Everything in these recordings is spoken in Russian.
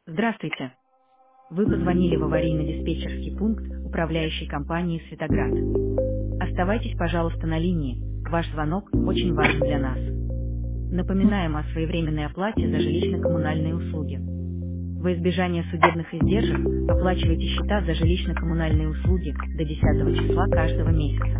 Здравствуйте. Вы позвонили в аварийно-диспетчерский пункт управляющей компании «Светоград». Оставайтесь, пожалуйста, на линии. Ваш звонок очень важен для нас. Напоминаем о своевременной оплате за жилищно-коммунальные услуги. Во избежание судебных издержек оплачивайте счета за жилищно-коммунальные услуги до 10 числа каждого месяца.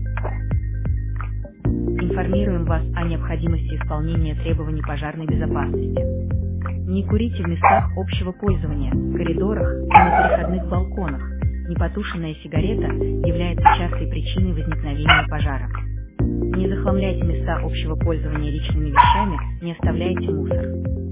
Информируем вас о необходимости исполнения требований пожарной безопасности. Не курите в местах общего пользования, коридорах и на переходных балконах. Непотушенная сигарета является частой причиной возникновения пожара. Не захламляйте места общего пользования личными вещами, не оставляйте мусор.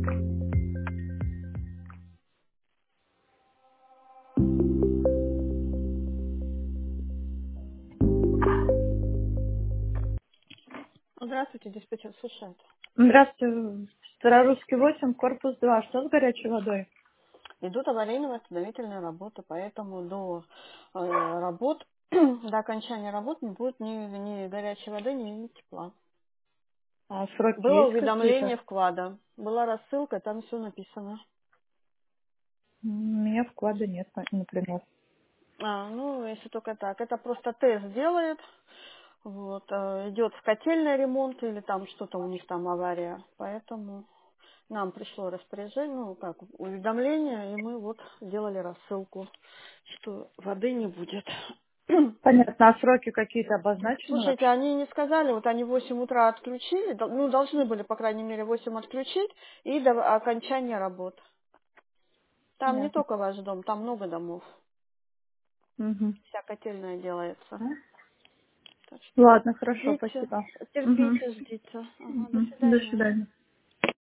Здравствуйте, диспетчер слушает. Здравствуйте. Старорусский 8, корпус 2. Что с горячей водой? Идут аварийно-восстановительные работы, поэтому до работ, до окончания работ не будет ни горячей воды, ни тепла. А сроки Было есть какие-то? уведомление вклада, была рассылка, там все написано. У меня вклада нет, например. Ну, если только так. Это просто тест делает. Вот, идет в котельный ремонт или там что-то у них там авария. Поэтому нам пришло распоряжение, ну, как, уведомление, и мы вот сделали рассылку, что воды не будет. Понятно. А сроки какие-то обозначены Слушайте, вообще? они не сказали, вот они в 8 утра отключили, ну, должны были, по крайней мере, в 8 отключить и до окончания работ. Там не Понятно. только ваш дом, там много домов. Угу. Вся котельная делается. Так что Ладно, хорошо, ждите, спасибо. Угу. терпите, ждите. Ага, до Угу. До свидания. свидания.